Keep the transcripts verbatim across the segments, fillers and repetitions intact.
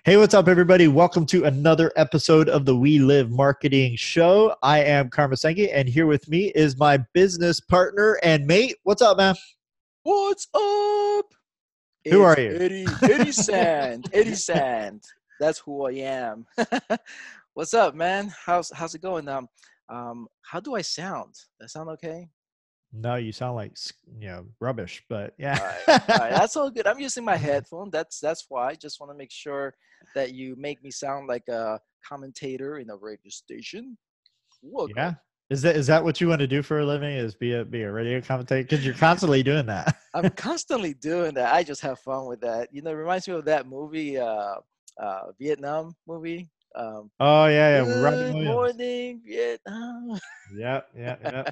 Hey, what's up, everybody? Welcome to another episode of the We Live Marketing Show. I am Karma Sengi, and here with me is my business partner and mate. What's up, man? What's up? Who It's are you? Eddie, Eddie Sand, Eddie Sand. That's who I am. What's up, man? How's how's it going? Um, um, how do I sound? That sound okay? No, you sound like you know rubbish, but yeah. All right, all right. That's all good. I'm using my headphone. That's that's why. I just want to make sure that you make me sound like a commentator in a radio station. Welcome. Yeah. Is that is that what you want to do for a living? Is be a be a radio commentator? Because you're constantly doing that. I'm constantly doing that. I just have fun with that. You know, it reminds me of that movie, uh, uh, Vietnam movie. Um, Oh yeah, yeah. With Robin Good Williams. morning, Vietnam. Yep, yeah, yeah.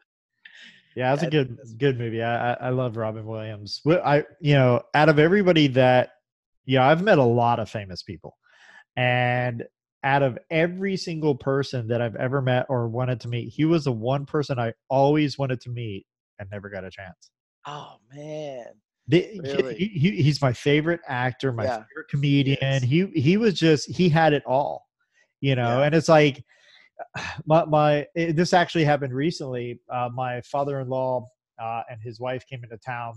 Yeah, that's a That, good that's good movie. I I, I love Robin Williams. Well, I you know out of everybody that yeah, I've met a lot of famous people. And out of every single person that I've ever met or wanted to meet, he was the one person I always wanted to meet and never got a chance. oh man, The, he, really? he, he's my favorite actor, my Yeah, favorite he comedian. is. He he was just he had it all, you know. Yeah, And it's like my my it, this actually happened recently. Uh, my father-in-law uh, and his wife came into town,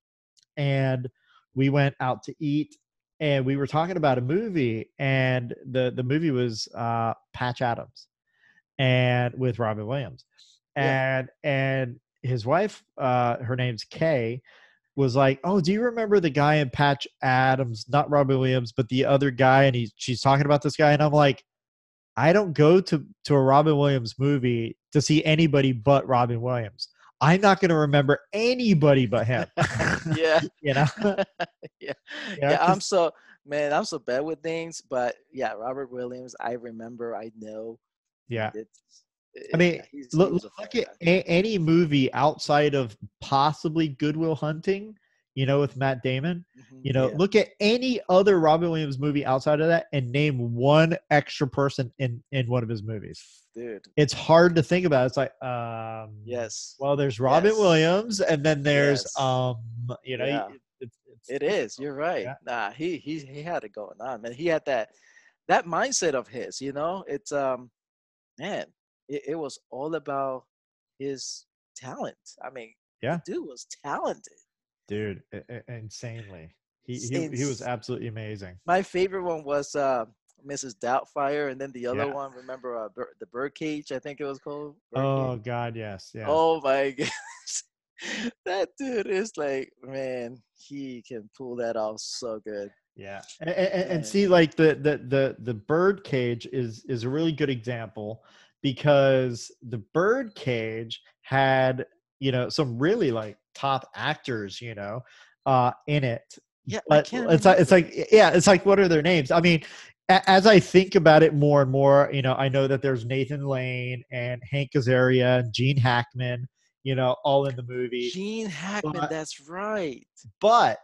and we went out to eat, and we were talking about a movie, and the the movie was uh Patch Adams and with Robin Williams. yeah. And and his wife, uh her name's Kay, was like, oh, do you remember the guy in Patch Adams, not Robin Williams but the other guy? And he's she's talking about this guy, and I'm like, I don't go to to a Robin Williams movie to see anybody but Robin Williams. I'm not going to remember anybody but him. Yeah, you know yeah, yeah, yeah. I'm because so man. I'm so bad with things, but yeah, Robert Williams. I remember. I know. yeah, It's I it, mean, yeah. He's he look, was a look funny at guy. a, any movie outside of possibly Good Will Hunting, you know, with Matt Damon. Hmm. You know, Yeah, look at any other Robin Williams movie outside of that and name one extra person in in one of his movies. dude. It's hard to think about. It's like, um, Yes, well, there's Robin yes, Williams, and then there's, yes. um, you know, Yeah. it, it's it's It is. difficult. You're right. Yeah, Nah, he he he had it going on, man. He had that that mindset of his. You know, it's um man, it, it was all about his talent. I mean, the yeah, dude was talented. dude, i- i- insanely. He S- he And he was s- absolutely amazing. my favorite one was uh, missus Doubtfire, and then the other Yeah. one, remember uh, Bir- the Birdcage? I think it was called Oh Birdcage. God, yes, yes. Oh my goodness, that dude is like, man, he can pull that off so good. Yeah, and, and, and Man, see, like the the the the bird cage is is a really good example, because the bird cage had, you know, some really like top actors, you know, uh, in it. yeah, I But can't it's like it's remember. like yeah, it's like, what are their names? I mean, a- as I think about it more and more, you know, I know that there's Nathan Lane and Hank Azaria and Gene Hackman, you know, all in the movie. Gene Hackman, But that's right. but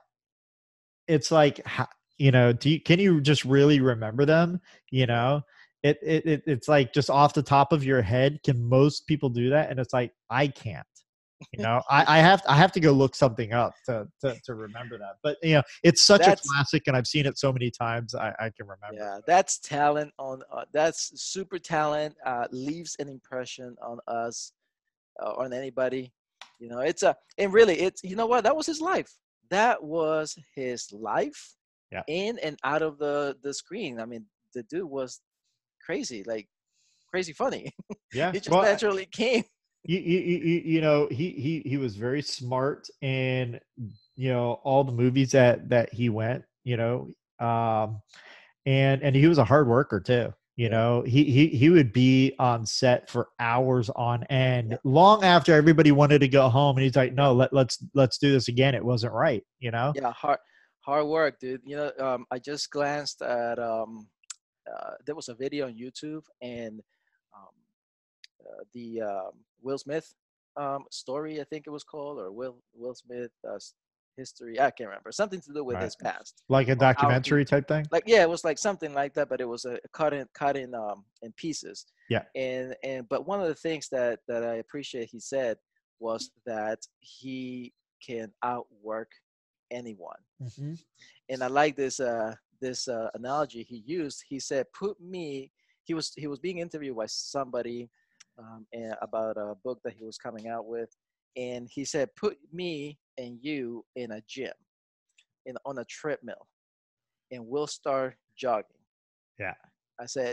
it's like, ho- you know, do you, can you just really remember them? You No. know, it, it it it's like just off the top of your head. Can most people do that? And it's like, I can't. You know, I, I have I have to go look something up to, to to remember that. But you know, it's such a That's classic, and I've seen it so many times. I, I can remember it. yeah, that's talent on uh, that's super talent. Uh, leaves an impression on us, uh, on anybody. You know, it's a and really, it's you know what, that was his life. That was his life, Yeah, in and out of the the screen. I mean, the dude was crazy, like crazy funny. yeah. It just Well, naturally came. you you you, you know, he he he was very smart in, you know, all the movies that that he went. You know, um, and and he was a hard worker too. You Yeah, know, he he he would be on set for hours on end, yeah, long after everybody wanted to go home, and he's like, yeah, "No, let let's let's do this again. It wasn't right." You know? yeah. Hard hard work, dude. You know, um, I just glanced at um, uh, there was a video on YouTube, and um, uh, the um, Will Smith um, story, I think it was called, or Will Will Smith uh, history. I can't remember. Something to do with Right. his past, Like a on how he documentary type thing. like. Yeah, it was like something like that, but it was a cut in cut in um, in pieces. Yeah. And and but one of the things that that I appreciate he said was that he can outwork anyone. Hmm. And I like this uh this uh, analogy he used. He said, "Put me." He was he was being interviewed by somebody um, and about a book that he was coming out with, and he said, "Put me and you in a gym, in on a treadmill, and we'll start jogging." Yeah. I said,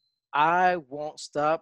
"I won't stop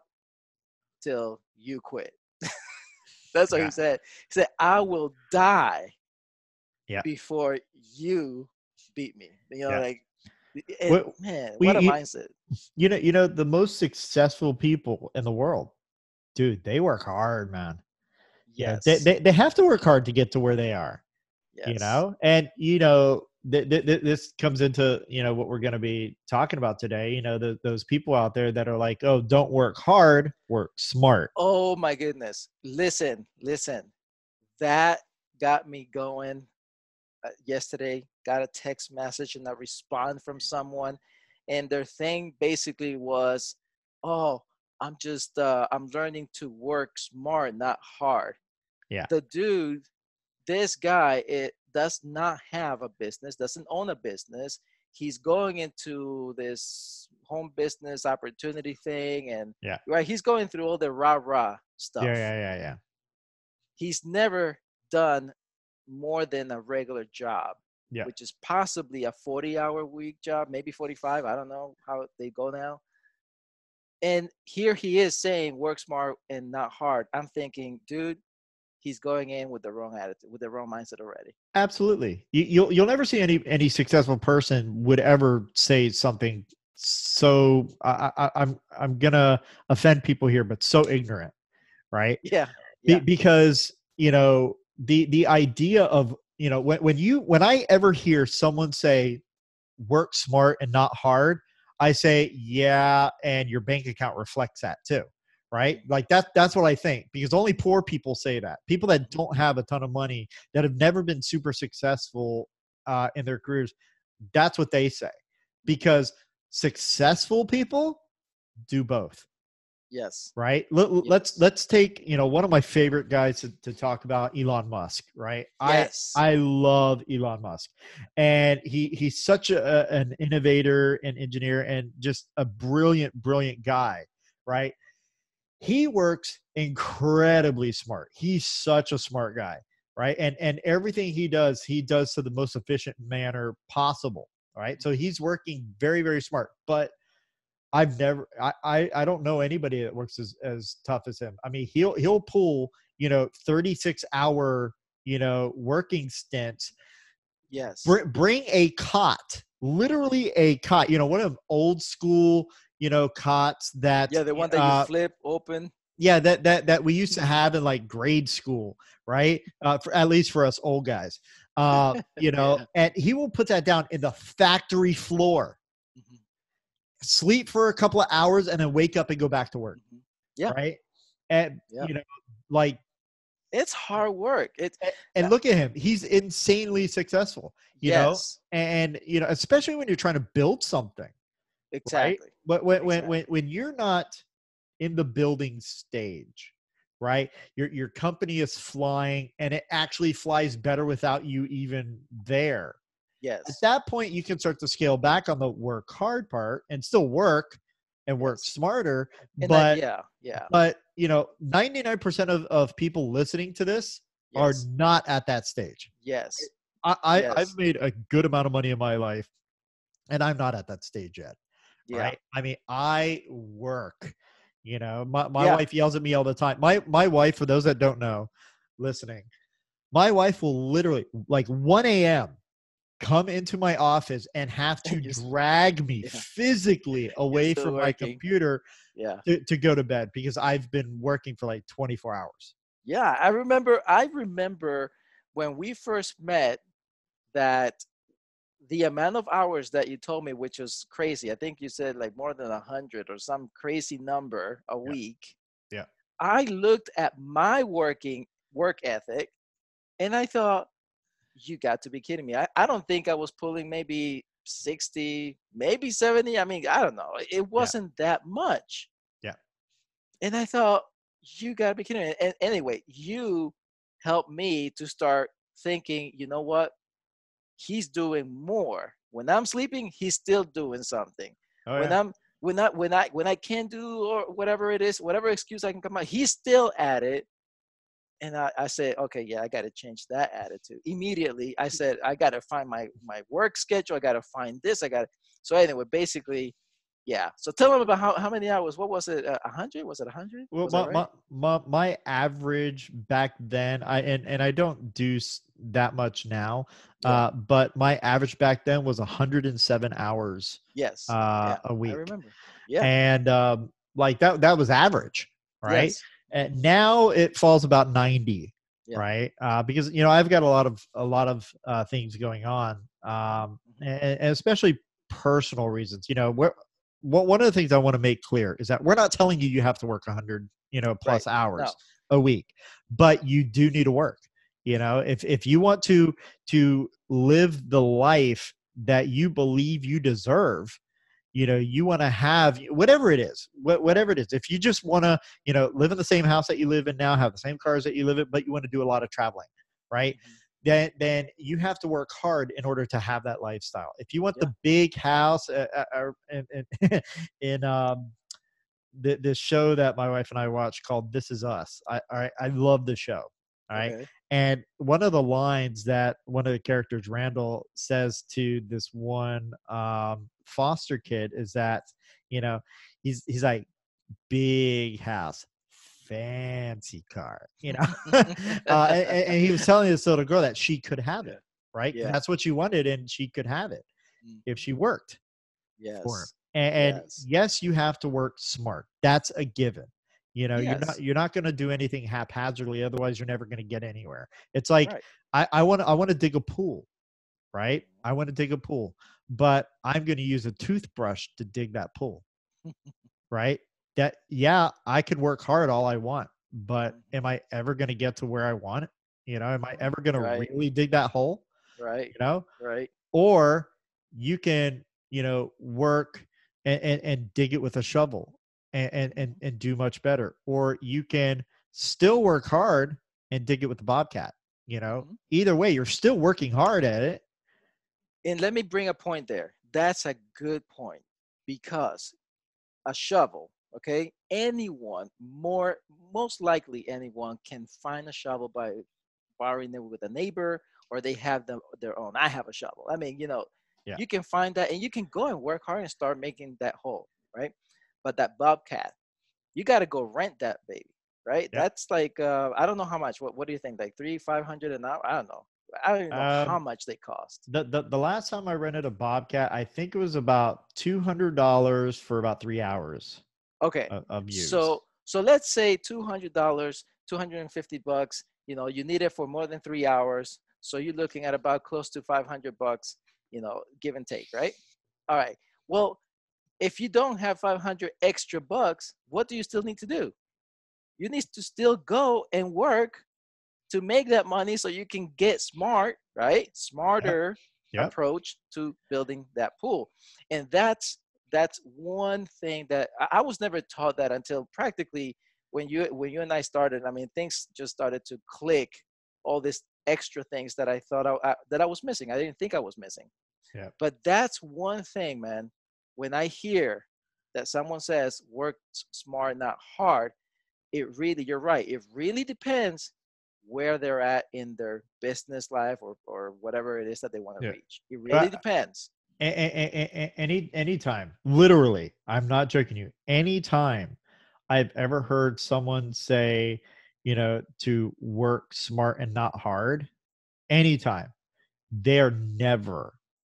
till you quit." That's what he Yeah. said. He said, "I will die Yeah. before you beat me." You know, Yeah. like, and Well, man, what a we, mindset. you know, you know, the most successful people in the world, dude, they work hard, man. You know, they, Yes, they, they have to work hard to get to where they are, you yes. know, and, you know, th- th- th- this comes into, you know, what we're going to be talking about today, you know, the, those people out there that are like, oh, don't work hard, work smart. Oh my goodness. Listen, listen. That got me going uh, yesterday. Got a text message and a response from someone, and their thing basically was, "Oh, I'm just uh, I'm learning to work smart, not hard." Yeah. The dude, this guy, it does not have a business, doesn't own a business. He's going into this home business opportunity thing, and Yeah. right, he's going through all the rah rah Yeah. stuff. Yeah. Yeah. Yeah. He's never done more than a regular job, Yeah. which is possibly a forty hour week job, maybe forty-five. I don't know how they go now. And here he is saying work smart and not hard. I'm thinking, dude, he's going in with the wrong attitude, with the wrong mindset already. Absolutely. You, you'll you'll never see any any successful person would ever say something so I, I I'm I'm gonna offend people here, but so ignorant, right? Yeah, Be, yeah. because you know the the idea of you know when when you when I ever hear someone say work smart and not hard, I say yeah, and your bank account reflects that too, right? Mhm, Like that that's what I think because only poor people say that. People that mhm. don't have a ton of money that have never been super successful uh, in their careers, that's what they say. Because successful people do both, Yes, right? Let, let's yes, let's take you know one of my favorite guys to, to talk about, Elon Musk, right? I yes, I love Elon Musk, and he he's such a, an innovator and engineer and just a brilliant brilliant guy, right? He works incredibly smart. He's such a smart guy, right? And and everything he does, he does to the most efficient manner possible, right? So he's working very very smart, but I've never I, I I don't know anybody that works as as tough as him. I mean, he'll he'll pull, you know, thirty-six hour, you know, working stints, yes. br- bring a cot, literally a cot, you know, one of them old school, you know, cots that Yeah, the one that you uh flip open. yeah, that that that we used to have in like grade school, right? Uh for at least for us old guys. Uh, you know, Yeah. and he will put that down in the factory floor, Mhm, sleep for a couple of hours and then wake up and go back to work, mhm. Yeah, right? And yeah. you know, like, It's hard work. It's and uh, look at him; he's insanely successful. You know, yes, and you know, especially when you're trying to build something, right? exactly, But when when when exactly. when you're not in the building stage, right? Your your company is flying, and it actually flies better without you even there. At Yes, that point, you can start to scale back on the work hard part and still work and work yes. smarter, And that, but yeah, yeah, but you know ninety-nine percent of, of people listening to this are yes, not at that stage. yes, I, I i've yes, made a good amount of money in my life and I'm not at that stage yet, yeah, right? I mean, I work, you know, my, my yeah. wife yells at me all the time. My my wife, for those that don't know listening, my wife will literally like one a.m come into my office and have to And you, s- drag me yeah, physically you're away still from my working. computer Yeah, to, to go to bed because I've been working for like twenty-four hours. yeah. I remember. I remember when we first met that the amount of hours that you told me, which was crazy. I think you said like more than a hundred or some crazy number a Yeah. week. Yeah. I looked at my working work ethic and I thought, you got to be kidding me. I, I don't think I was pulling maybe sixty, maybe seventy. I mean, I don't know. It Yeah. wasn't that much. Yeah. And I thought, you got to be kidding me. And anyway, you helped me to start thinking, you know what? He's doing more When I'm sleeping, he's still doing something. Oh When yeah. I'm when I when I when I can't do or whatever it is, whatever excuse I can come up, he's still at it. And I, I said, okay, yeah, I got to change that attitude immediately. I said, I got to find my my work schedule. I got to find this. I got to. So anyway, basically, yeah. So tell them about how, how many hours. What was it? A hundred? Was it a hundred? Well, Was that my, right? my my my average back then, I and and I don't do s- that much now, Yeah. uh, but my average back then was one hundred seven hours Yes. uh, Yeah. a I week, remember. Yeah. and um, like that that was average, right? Yes. And now it falls about ninety, Yeah. right? Uh, because you know I've got a lot of a lot of uh, things going on, um, Mhm. and, and especially personal reasons. You know, where what one of the things I want to make clear is that we're not telling you you have to work one hundred, you know, Right. plus hours No. a week, but you do need to work. You know, if if you want to to live the life that you believe you deserve, you know, you want to have whatever it is, wh- whatever it is. If you just want to, you know, live in the same house that you live in now, have the same cars that you live in, but you want to do a lot of traveling, right? Mhm. Then, then you have to work hard in order to have that lifestyle. If you want Yeah. the big house, uh, uh, uh, in, in, in um, th- this show that my wife and I watch called "This Is Us," I I, I love the show. All right. Okay. And one of the lines that one of the characters, Randall, says to this one um, foster kid is that, you know, he's he's like, big house, fancy car, you know. uh, and, and he was telling this little girl that she could have Yeah. it, right? Because Yeah. that's what she wanted, and she could have it if Mhm. she worked for him. Yes. And, and Yes. yes, you have to work smart. That's a given. You know, you're not Yes. you're not going to do anything haphazardly. Otherwise, you're never going to get anywhere. It's like Right. I I want to I want to dig a pool, right? Mhm. I want to dig a pool, but I'm going to use a toothbrush to dig that pool, right? That yeah, I can work hard all I want, but Mhm. am I ever going to get to where I want it? You know, am I ever going to Right. really dig that hole? Right. You know, Right. or you can, you know, work and, and, and dig it with a shovel and, and and Mhm. and do much better, or you can still work hard and dig it with the bobcat. You know, Mhm. either way, you're still working hard at it. And let me bring a point there. That's a good point because a shovel, okay? Anyone, more most likely anyone can find a shovel by borrowing it with a neighbor or they have them their own. I have a shovel. I mean, you know, Yeah. you can find that and you can go and work hard and start making that hole, right? But that bobcat, you got to go rent that baby, right? Yeah. That's like uh, I don't know how much. What what do you think? Like three, five hundred an hour? I don't know. I don't even know how Um, much they cost. the, the the last time I rented a bobcat, I think it was about two hundred dollars for about three hours Okay, of, of use. so so let's say two hundred dollars, two hundred and fifty bucks. You know, you need it for more than three hours, so you're looking at about close to five hundred bucks. You know, give and take, right? All right. Well, if you don't have five hundred extra bucks, what do you still need to do? You need to still go and work to make that money so you can get smart, right? Yep. Smarter Yep. approach to building that pool. And that's that's one thing that I, I was never taught that until practically when you when you and I started. I mean, things just started to click. All these extra things that I thought I, I, that I was missing. I didn't think I was missing. Yep. But that's one thing, man. When I hear that someone says work smart, not hard, it really, you're right. It really depends where they're at in their business life or, or whatever it is that they want to Yeah. reach. It Uh, really depends. a- a- a- a- any anytime, literally, I'm not joking you. Anytime I've ever heard someone say, you know, to work smart and not hard, anytime, they're never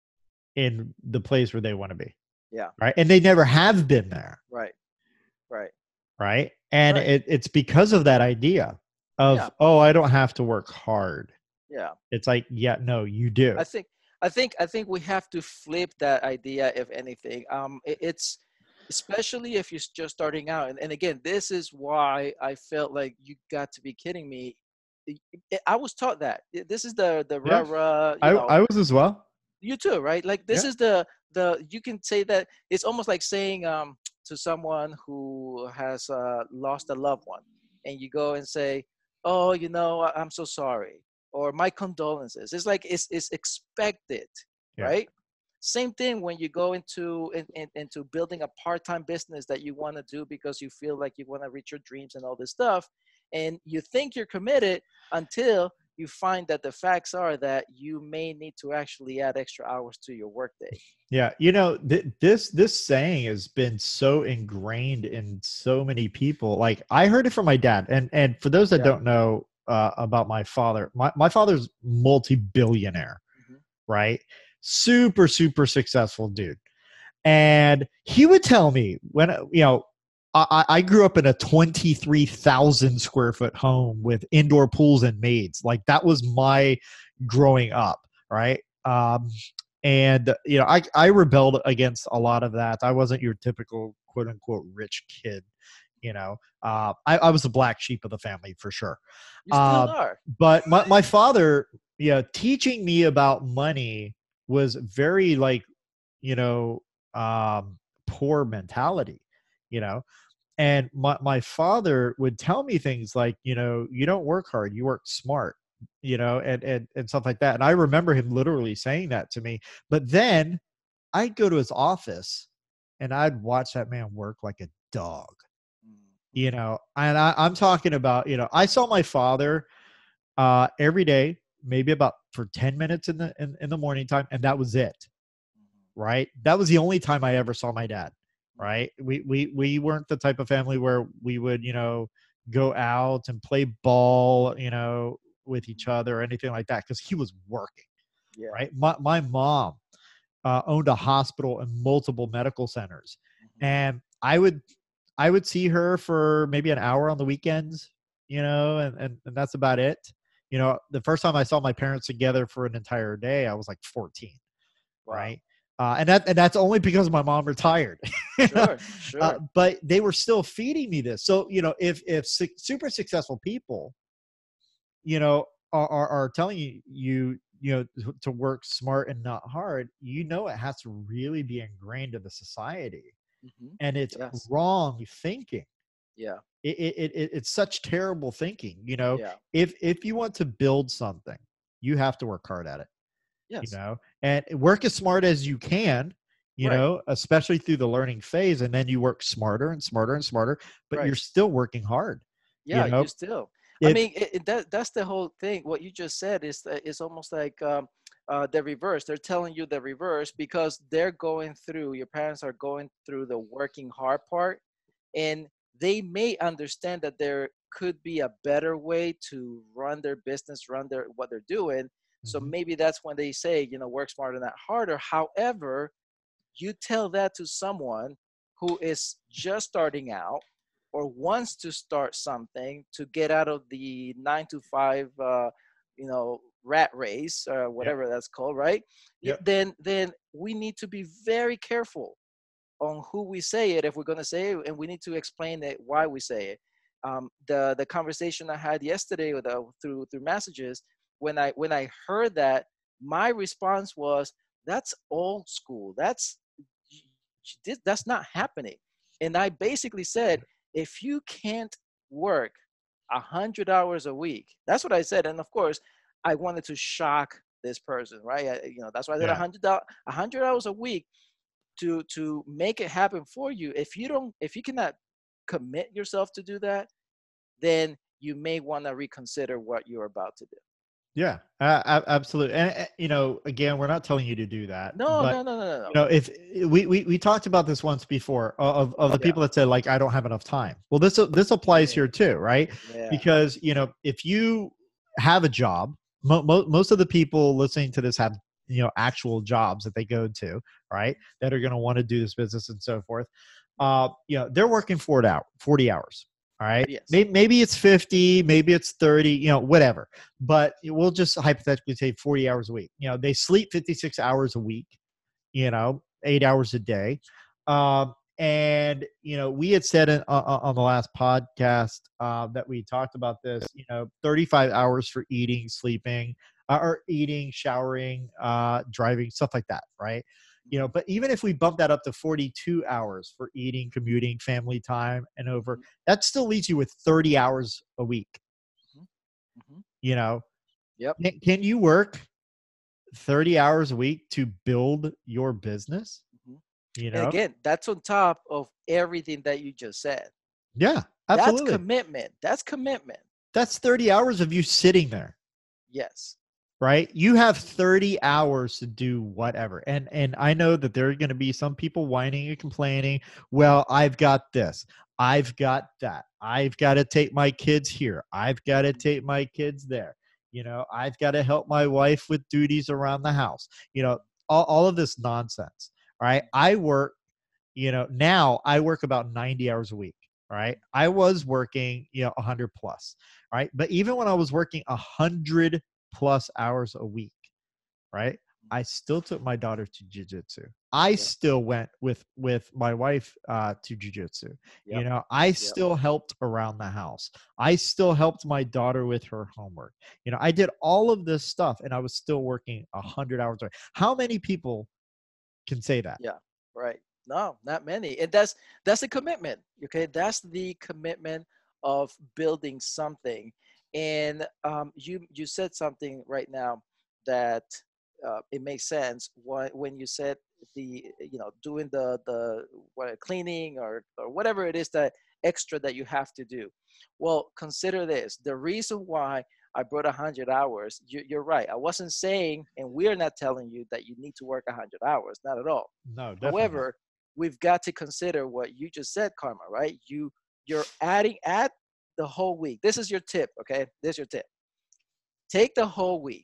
in the place where they want to be, Yeah. right? And they never have been there, Right. Right. right? And Right. it, it's because of that idea of, Yeah. oh, I don't have to work hard. Yeah. It's like, yeah, no, you do. I think I think I think we have to flip that idea, if anything. Um, it, it's especially if you're just starting out. And, and again, this is why I felt like you got to be kidding me. I I was taught that. This is the the rah Yeah, rah, you I know, I was as well. you too, right? Like this Yeah. is the the you can say that it's almost like saying um to someone who has uh, lost a loved one, and you go and say, "Oh, you know, I- I'm so sorry," or "My condolences." It's like it's it's expected, Yeah. right? Same thing when you go into in, in, into building a part-time business that you want to do because you feel like you want to reach your dreams and all this stuff, and you think you're committed until you find that the facts are that you may need to actually add extra hours to your workday. Yeah, you know, th- this this saying has been so ingrained in so many people. Like I heard it from my dad, and and for those that Yeah. don't know uh, about my father, my my father's multi-billionaire, Hmm. right? Super super successful dude, and he would tell me when you know. I, I grew up in a twenty-three thousand square foot home with indoor pools and maids. Like that was my growing up, right? Um, and you know I, I rebelled against a lot of that. I wasn't your typical quote unquote rich kid, you know. uh, I, I was the black sheep of the family for sure. You still uh, are. but my, my father, yeah, teaching me about money was very like, you know, um, poor mentality, you know. And my, my father would tell me things like, you know, you don't work hard, you work smart, you know, and, and, and stuff like that. And I remember him literally saying that to me. But then I'd go to his office and I'd watch that man work like a dog, you Mhm. know. And I, I'm talking about, you know, I saw my father uh, every day, maybe about for ten minutes in the, in, in the morning time. And that was it. Right. That was the only time I ever saw my dad. Mhm. Right. We, we, we weren't the type of family where we would, you know, go out and play ball, you know, with each Mhm. other or anything like that. Cause he was working. Yeah. Right. My, my mom uh, owned a hospital and multiple medical centers. Mhm. And I would, I would see her for maybe an hour on the weekends, you know, and, and, and that's about it. You know, the first time I saw my parents together for an entire day, I was like fourteen. Wow. Right. Uh, and that and that's only because my mom retired. Sure. uh, Sure. but they were still feeding me this. So you know, if if su- super successful people, you know, are, are are telling you you you know to to work smart and not hard, you know, it has to really be ingrained in the society, Hmm. and it's Yes. wrong thinking. Yeah. It, it, it it- it's such terrible thinking. You know, Yeah. if if you want to build something, you have to work hard at it, you Yes. know, and work as smart as you can, you Right. know, especially through the learning phase. And then you work smarter and smarter and smarter, but Right. you're still working hard, you Yeah. know. You still. I If mean, it, it, that that's the whole thing. What you just said is that it's almost like um, uh, the reverse. They're telling you the reverse because they're going through. Your parents are going through the working hard part, and they may understand that there could be a better way to run their business, run their what they're doing. So Mhm. maybe that's when they say, you know, work smarter, not harder. However, you tell that to someone who is just starting out or wants to start something to get out of the nine to five, uh, you know, rat race or Yep. whatever that's called, right? Y- Yep. Then, then we need to be very careful on who we say it if we're going to say it, and we need to explain it why we say it. Um, the the conversation I had yesterday with, uh, through through messages, when I when I heard that, my response was, "That's old school. That's that's not happening." And I basically said, if you can't work a hundred hours a week, that's what I said. And of course, I wanted to shock this person, right? I, you know, that's why I said a Yeah. hundred a hundred hours a week to to make it happen for you. If you don't, if you cannot commit yourself to do that, then you may want to reconsider what you're about to do. Yeah. Uh, absolutely. And uh, you know, again, we're not telling you to do that, No, but no, no, no, no, you no. know, if we, we we talked about this once before of of the Yeah, people that said like I don't have enough time. Well, this this applies yeah, here too, right? yeah. Because you know, if you have a job, mo- mo- most of the people listening to this have, you know, actual jobs that they go to, right? That are going to want to do this business and so forth. Uh, you know, they're working forty hours, forty hours. All right. Yes. Maybe, maybe it's fifty, maybe it's thirty, you know, whatever. But we'll just hypothetically say forty hours a week. You know, they sleep fifty-six hours a week, you know, eight hours a day. Um, and, you know, we had said in, uh, on the last podcast uh, that we talked about this, you know, thirty-five hours for eating, sleeping, uh, or eating, showering, uh, driving, stuff like that, right? You know, Mhm, but even if we bump that up to forty-two hours for eating, commuting, family time, and over, mhm, that still leaves you with thirty hours a week. mhm, mhm. You know, Yep. can, can you work thirty hours a week to build your business, Mhm. you And know? again, that's on top of everything that you just said. Yeah, That's absolutely. commitment. That's commitment. That's thirty hours of you sitting there, Yes. right? You have thirty hours to do whatever. And and I know that there are going to be some people whining and complaining, well, I've got this. I've got that. I've got to take my kids here. I've got to take my kids there. You know, I've got to help my wife with duties around the house. You know, all, all of this nonsense. All right. I work, you know, now I work about ninety hours a week. All right. I was working, you know, one hundred plus. All right. But even when I was working one hundred plus hours a week, right, I still took my daughter to jiu-jitsu. I Yep. still went with with my wife uh, to jiu-jitsu. You Yep. know, I Yep. still helped around the house. I still helped my daughter with her homework. You know, I did all of this stuff, and I was still working one hundred hours a week. How many people can say that? Yeah. Right. No, not many. And that's that's a commitment. Okay. That's the commitment of building something. And um, you you said something right now that uh, it makes sense why, when you said the you know doing the the what, cleaning or or whatever it is that extra that you have to do. Well, consider this. The reason why I brought one hundred hours, you, you're right. I wasn't saying, and we're not telling you that you need to work one hundred hours, not at all. No, definitely not. However, we've got to consider what you just said, Karma, right? You you're adding at the whole week. This is your tip, okay? This is your tip. Take the whole week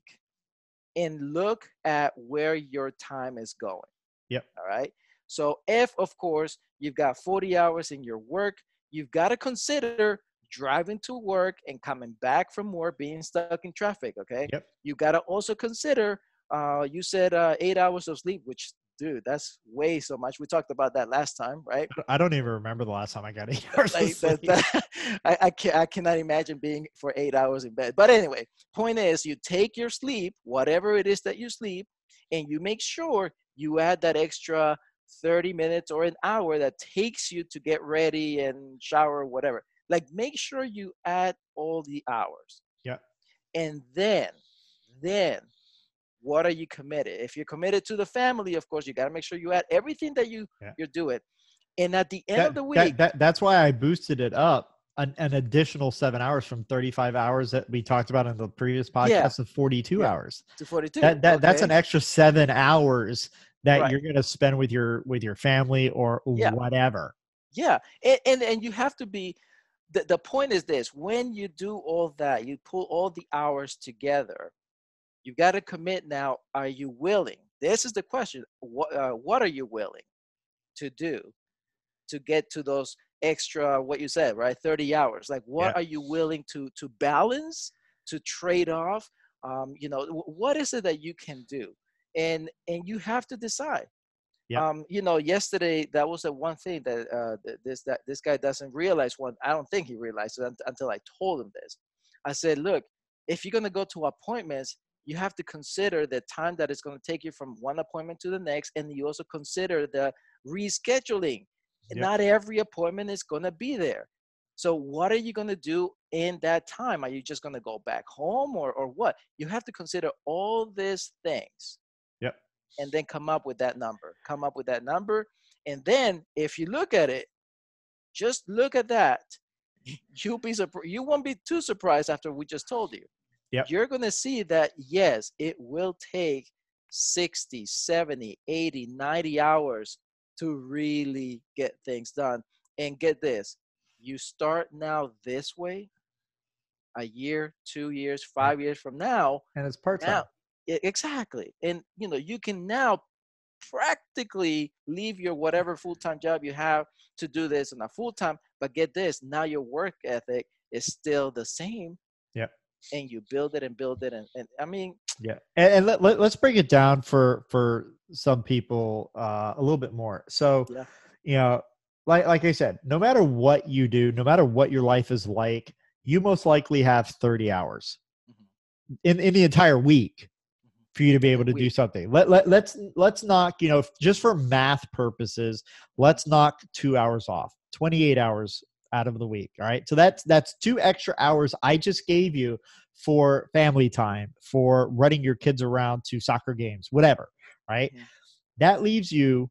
and look at where your time is going. Yep. All right. So if of course you've got forty hours in your work, you've got to consider driving to work and coming back from work, being stuck in traffic. Okay. Yep. You got to also consider, uh, you said uh, eight hours of sleep, which dude, that's way so much. We talked about that last time, right? I don't even remember the last time I got eight hours of Like that, sleep. that I, I, can, I cannot imagine being for eight hours in bed. But anyway, point is you take your sleep, whatever it is that you sleep, and you make sure you add that extra thirty minutes or an hour that takes you to get ready and shower, whatever. Like make sure you add all the hours. Yeah. And then, then what are you committed? If you're committed to the family, of course, you got to make sure you add everything that you, Yeah. you're doing. And at the end That, of the week, that, that, that's why I boosted it up an, an additional seven hours from thirty-five hours that we talked about in the previous podcast yeah, to forty-two yeah, hours. to forty-two. That, that, That's an Okay. extra seven hours that Right. you're going to spend with your, with your family or Yeah. whatever. Yeah. And, and, and you have to be, the, the point is this, when you do all that, you pull all the hours together, you've got to commit now. Are you willing? This is the question. What, uh, what are you willing to do to get to those extra, what you said, right? thirty hours. Like, what Yeah. are you willing to, to balance, to trade off? Um, you know, what is it that you can do? And, and you have to decide. Yeah. Um, you know, yesterday, that was the one thing that, uh, that this, that this guy doesn't realize. One, I don't think he realized it until I told him this. I said, look, if you're going to go to appointments, you have to consider the time that it's going to take you from one appointment to the next. And you also consider the rescheduling. Yep. Not every appointment is going to be there. So what are you going to do in that time? Are you just going to go back home or, or what? You have to consider all these things. Yep. And then come up with that number, come up with that number. And then if you look at it, just look at that. You'll be surprised. You won't be too surprised after we just told you. Yep. You're going to see that, yes, it will take sixty, seventy, eighty, ninety hours to really get things done. And get this, you start now this way, a year, two years, five years from now. And it's part-time. Now, exactly. And, you know, you can now practically leave your whatever full-time job you have to do this on a full-time, but get this, now your work ethic is still the same. Yep. And you build it and build it. And, and I mean, yeah. And, and let, let, let's break it down for, for some people uh, a little bit more. So, yeah. you know, like, like I said, no matter what you do, no matter what your life is like, you most likely have thirty hours mm-hmm. in, in the entire week for you to be able to do something. Let, let, let's, let's knock, you know, just for math purposes, let's knock two hours off, twenty-eight hours out of the week. All right. So that's, that's two extra hours I just gave you for family time, for running your kids around to soccer games, whatever, right? Mhm. That leaves you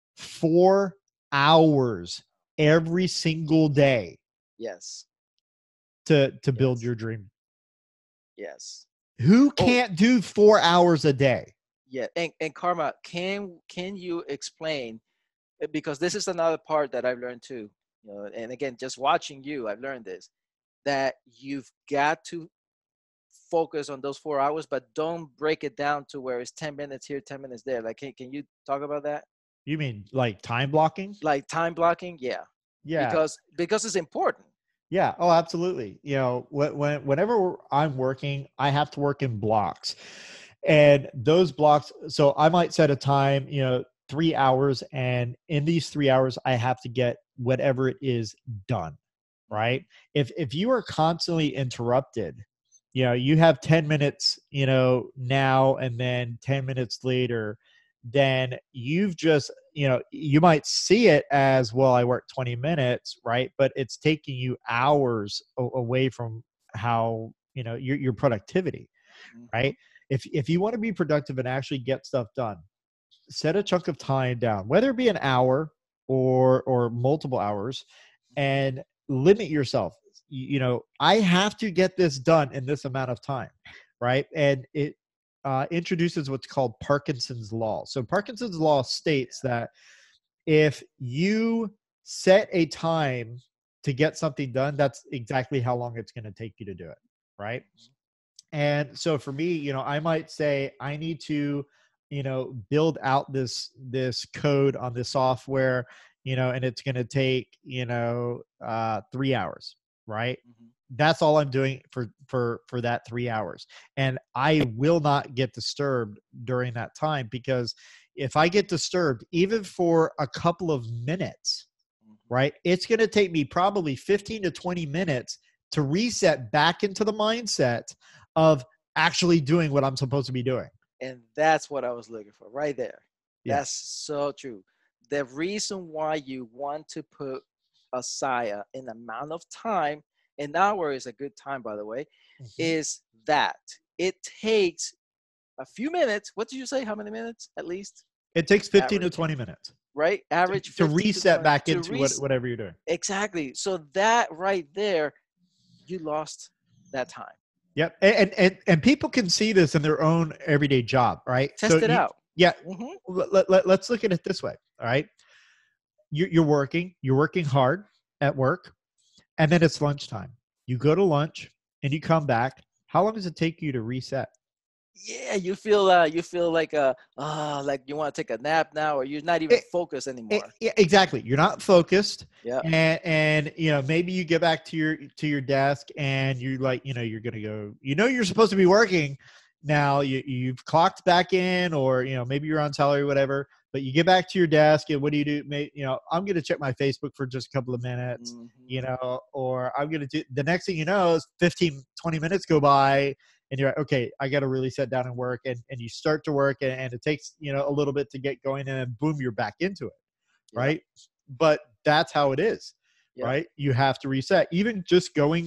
four hours every single day Yes. to to build Yes. your dream. Yes. Who Oh, can't do four hours a day? yeah. And and Karma, can can you explain, uh, because this is another part that I've learned too. You know, and again, just watching you, I've learned this, that you've got to focus on those four hours, but don't break it down to where it's ten minutes here, ten minutes there. Like, can, can you talk about that? You mean like time blocking? Like time blocking? Yeah. Yeah. Because because it's important. Yeah. Oh, absolutely. You know, when, when whenever I'm working, I have to work in blocks, and those blocks. So I might set a time, you know, three hours, and in these three hours, I have to get whatever it is done. Mhm. Right. If if you are constantly interrupted, you know, you have ten minutes, you know, now and then ten minutes later, then you've just, you know, you might see it as, well, I worked twenty minutes, right? But it's taking you hours a- away from how, you know, your, your productivity, Mhm. right? If, if you want to be productive and actually get stuff done, set a chunk of time down, whether it be an hour or, or multiple hours, and limit yourself. You, you know, I have to get this done in this amount of time, right? And it uh, introduces what's called Parkinson's law. So Parkinson's law states that if you set a time to get something done, that's exactly how long it's going to take you to do it, right? And so for me, you know, I might say I need to, you know, build out this this code on this software, you know, and it's going to take, you know, uh, three hours, right? Mhm. That's all I'm doing for for for that three hours, and I will not get disturbed during that time, because if I get disturbed, even for a couple of minutes, Mhm. right, it's going to take me probably fifteen to twenty minutes to reset back into the mindset of actually doing what I'm supposed to be doing. And that's what I was looking for right there. Yeah. That's so true. The reason why you want to put aside an amount of time, an hour is a good time, by the way, Mhm. is that it takes a few minutes. What did you say? How many minutes at least? It takes fifteen to Average, twenty minutes right? to, Average to fifteen to reset twenty back to into what, reach. whatever you're doing. Exactly. So that right there, you lost that time. Yep. And, and and people can see this in their own everyday job, right? So Test it you, out. yeah, Hmm. let, let, let's look at it this way. All right. You, you're working, you're working hard at work, and then it's lunchtime. You go to lunch and you come back. How long does it take you to reset? Yeah, you feel uh you feel like uh ah like you want to take a nap now, or you're not even It, focused it, anymore. yeah, exactly. You're not focused, Yeah. and and you know, maybe you get back to your to your desk and you like, you know, you're gonna go. You know, you're supposed to be working. Now you you've clocked back in, or you know, maybe you're on salary, whatever. But you get back to your desk, and what do you do? May, you know, I'm gonna check my Facebook for just a couple of minutes, Hmm. you know, or I'm gonna do. The next thing you know is fifteen, twenty minutes go by, and you're like, okay, I got to really sit down and work, and, and you start to work, and, and it takes, you know, a little bit to get going, and then boom, you're back into it, Yep. right? But that's how it is, Yep. right? You have to reset. Even just going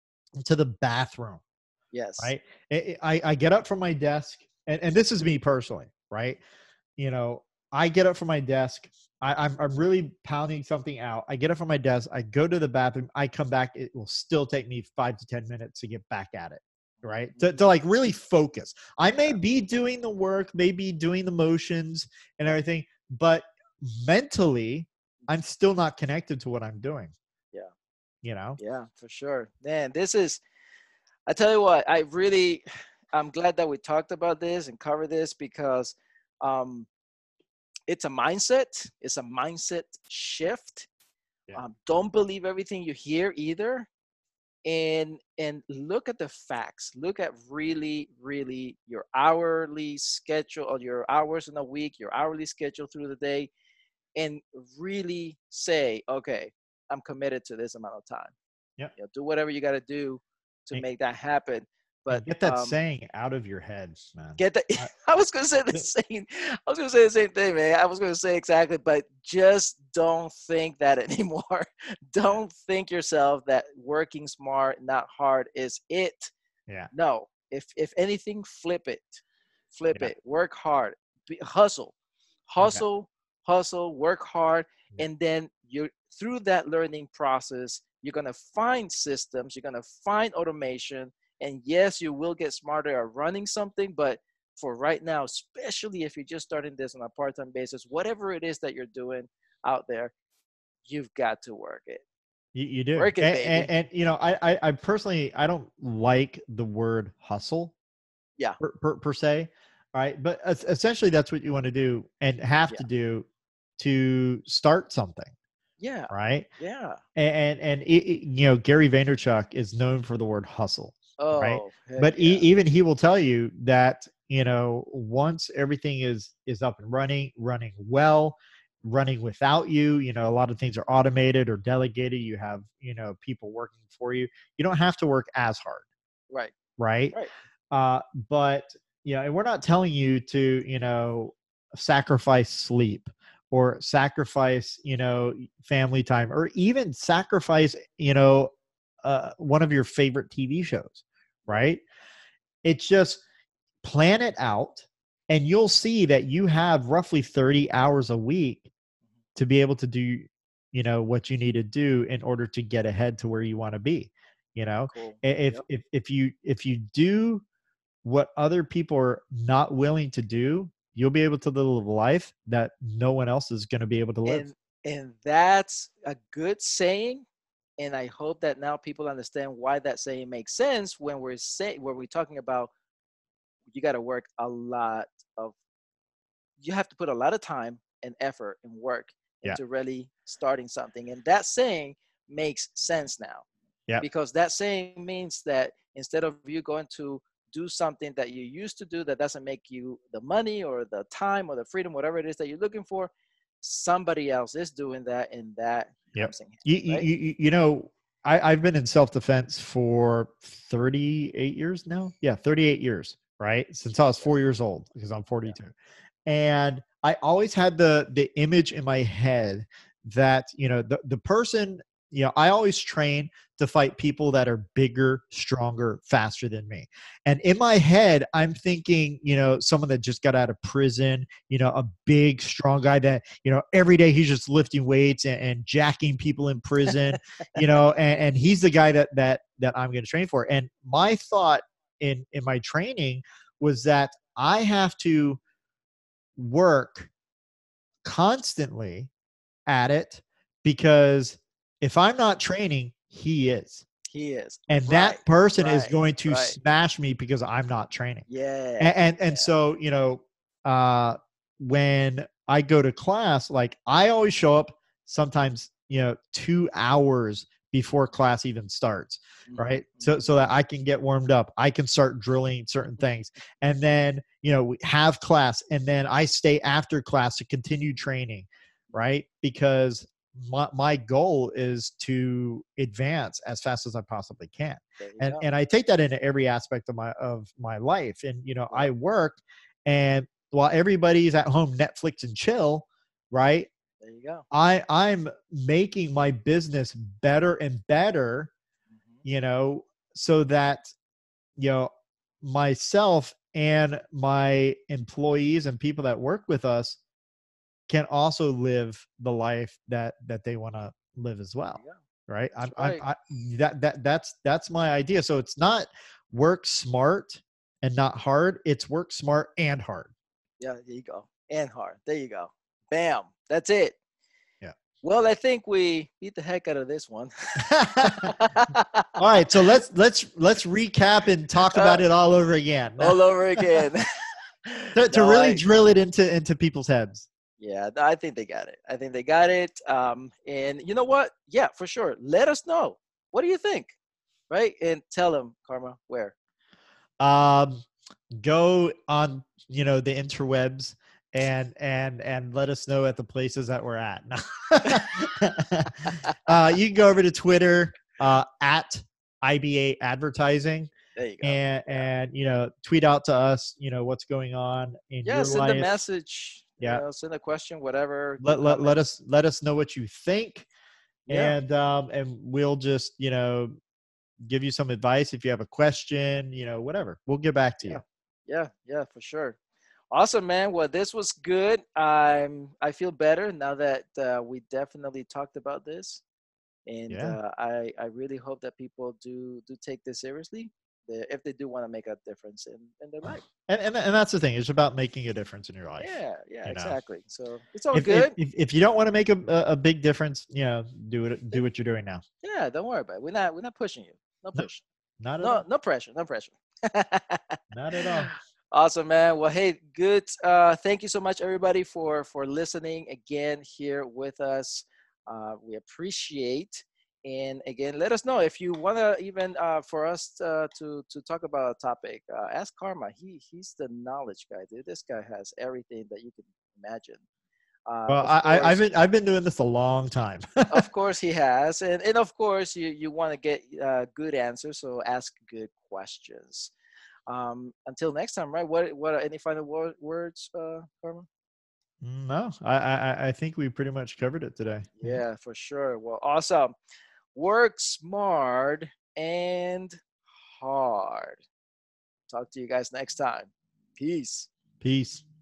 to the bathroom, Yes. right? I, I, I get up from my desk, and, and this is me personally, right? You know, I get up from my desk. I, I'm, I'm really pounding something out. I get up from my desk. I go to the bathroom. I come back. It will still take me five to ten minutes to get back at it, right? To, Hmm. to like really focus. I may Yeah. be doing the work, maybe doing the motions and everything, but mentally, I'm still not connected to what I'm doing, Yeah. you know? Yeah, for sure. Man, this is, I tell you what, I really, I'm glad that we talked about this and covered this, because um, it's a mindset. It's a mindset shift. Yeah. Um, don't believe everything you hear either. And and look at the facts. Look at really, really your hourly schedule, or your hours in a week, your hourly schedule through the day, and really say, okay, I'm committed to this amount of time. Yeah. You know, do whatever you got to do to And, make that happen. But and get that um, saying out of your head, man. get the. I, I was gonna say the same. I was gonna say the same thing, man. I was gonna say exactly, but just don't think that anymore. yeah. Don't think yourself that working smart, not hard, is it. Yeah. No, if if anything, flip it, flip Yeah. it. Work hard, be, hustle, Yeah. hustle, hustle. Work hard, Yeah. and then you through that learning process, you're gonna find systems. You're gonna find automation, and yes, you will get smarter at running something. But for right now, especially if you're just starting this on a part-time basis, whatever it is that you're doing out there, you've got to work it. You, you do. Work it, And, and, baby. and you know, I, I, I personally, I don't like the word hustle Yeah, per, per, per se. All right. But es- essentially that's what you want to do and have yeah, to do to start something. yeah, Right. yeah. And, and, and it, it- you know, Gary Vaynerchuk is known for the word hustle. Right. Oh, heck But e- yeah. even he will tell you that, you know, once everything is, is up and running, running well, running without you, you know, a lot of things are automated or delegated. You have, you know, people working for you. You don't have to work as hard. Right, Right. right. Uh, but, you know, and we're not telling you to, you know, sacrifice sleep or sacrifice, you know, family time or even sacrifice, you know, uh, one of your favorite T V shows. Right. It's just plan it out and you'll see that you have roughly thirty hours a week to be able to do, you know, what you need to do in order to get ahead to where you want to be. You know, Cool. if, Yep. if, if you, if you do what other people are not willing to do, you'll be able to live a life that no one else is going to be able to live. And and that's a good saying. And I hope that now people understand why that saying makes sense when we're saying when we're talking about you got to work a lot of you have to put a lot of time and effort and work Yeah. into really starting something. And that saying makes sense now. Yeah. Because that saying means that instead of you going to do something that you used to do that doesn't make you the money or the time or the freedom, whatever it is that you're looking for, somebody else is doing that and that Yep. comes in handy, You, you, right? you, you know, I, I've been in self-defense for thirty-eight years now. Yeah. thirty-eight years, right? Since I was four years old because I'm Yeah. forty-two. And I always had the, the image in my head that, you know, the, the person, you know, I always train to fight people that are bigger, stronger, faster than me. And in my head, I'm thinking, you know, someone that just got out of prison, you know, a big, strong guy that, you know, every day he's just lifting weights and, and jacking people in prison, you know, and, and he's the guy that, that, that I'm going to train for. And my thought in, in my training was that I have to work constantly at it because if I'm not training, he is. He is. And Right. that person is Right. going to Right. smash me because I'm not training. Yeah. And and, and Yeah. so, you know, uh when I go to class, like I always show up sometimes, you know, two hours before class even starts, right? So so that I can get warmed up. I can start drilling certain things. And then, you know, we have class and then I stay after class to continue training, right? Because my, my goal is to advance as fast as I possibly can. There you And go. and I take that into every aspect of my of my life. And you know, Yeah. I work and while everybody's at home Netflix and chill, right? There you go. I I'm making my business better and better, Mhm. you know, so that you know myself and my employees and people that work with us can also live the life that that they want to live as There well, you go. right? That's I'm, I'm right. I, that that that's that's my idea. So it's not work smart and not hard. It's work smart and hard. Yeah, there you go. And hard. There you go. Bam. That's it. Yeah. Well, I think we beat the heck out of this one. All right, so let's let's let's recap and talk Uh, about it all over again all over again. to, to No, really I drill it into into people's heads. yeah, I think they got it. I think they got it. Um, and you know what? Yeah, for sure. Let us know. What do you think? Right? And tell them, Karma, where. Um, go on, you know, the interwebs and and and let us know at the places that we're at. uh, you can go over to Twitter uh, at I B A Advertising There you go. and Yeah. and you know tweet out to us, you know, what's going on in Yeah, your send a life. message. Yeah, You know, send a question, whatever. let Give let, let comments. us let us know what you think, Yeah. and um and we'll just you know give you some advice if you have a question, you know, whatever. We'll get back to Yeah, you. yeah, yeah, for sure. Awesome, man. Well, this was good. I'm I feel better now that uh, we definitely talked about this, and Yeah. uh, I I really hope that people do do take this seriously, the- if they do want to make a difference in in their life. And, and and that's the thing. It's about making a difference in your life. Yeah, yeah, You know, exactly. So it's all if if good. if, if you don't want to make a, a a big difference, you know, do it. Do what you're doing now. Yeah, don't worry about it. We're not we're not pushing you. No No, push. not at No all. no pressure. No pressure. Not at all. Awesome, man. Well, hey, good. Uh, thank you so much, everybody, for for listening again here with us. Uh, we appreciate. And again, let us know if you want to even uh, for us uh, to to talk about a topic. Uh, ask Karma. He he's the knowledge guy, dude. This guy has everything that you can imagine. Uh, Well, of I, I I've course, been I've been doing this a long time. of course, he has, and and of course, you you want to get uh, good answers, so ask good questions. Um, until next time, right? What what are any final wor- words, uh, Karma? No, I, I I think we pretty much covered it today. Yeah. Yeah, for sure. Well, awesome. Work smart and hard. Talk to you guys next time. Peace. Peace.